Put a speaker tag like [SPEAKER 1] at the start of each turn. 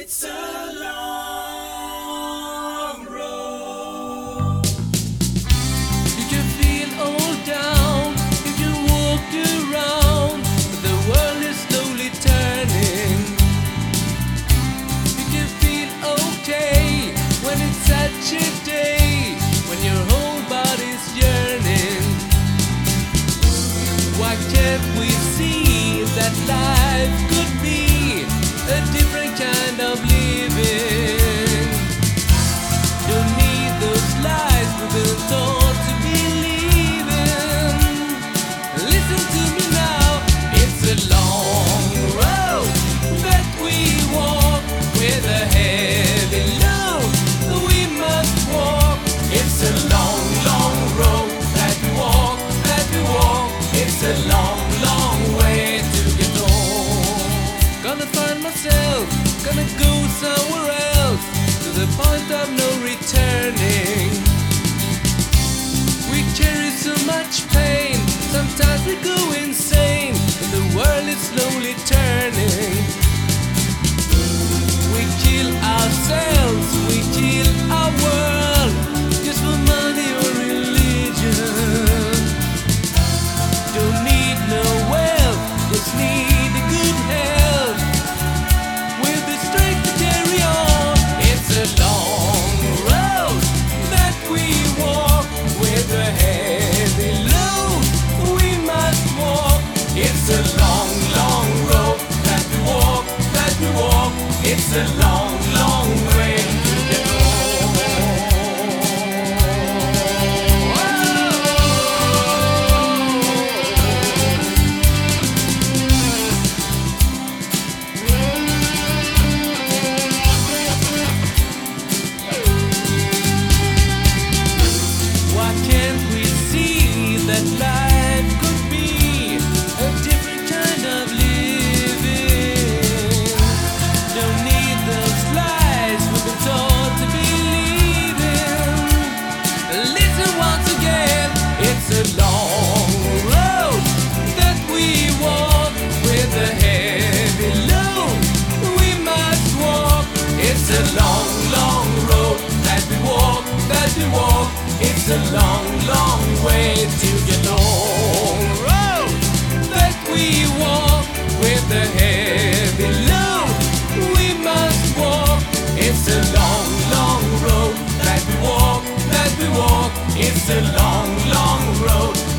[SPEAKER 1] It's a long road.
[SPEAKER 2] You can feel all down, you can walk around, but the world is slowly turning. You can feel okay when it's such a day, when your whole body's yearning. Why can't we see that life could be a different kind of living? Don't need those lies we've been taught to believe in. Listen to me now, it's a long road that we walk with a heavy load we must walk. It's a long, long road that we walk, It's a long, long way to get home. Gonna find myself, gonna go somewhere else, to the point of no returning. We carry so much pain, sometimes we go insane, and the world is slowly turning. We kill ourselves, we kill our world, just for money or religion. Don't need no wealth, just need a good health, with the strength to carry on. It's a long road that we walk, with a heavy load we must walk. It's a long, long road that we walk, It's a long, long way to get home. Why can't we see that life could be a different kind of living? Don't need those lies we've been taught to believe in. Listen once again, it's a long road that we walk, with a heavy load we must walk. It's a long, long road that we walk, It's a long, long way to get home. Road that we walk, with a heavy load we must walk. It's a long, long road that we walk, It's a long, long road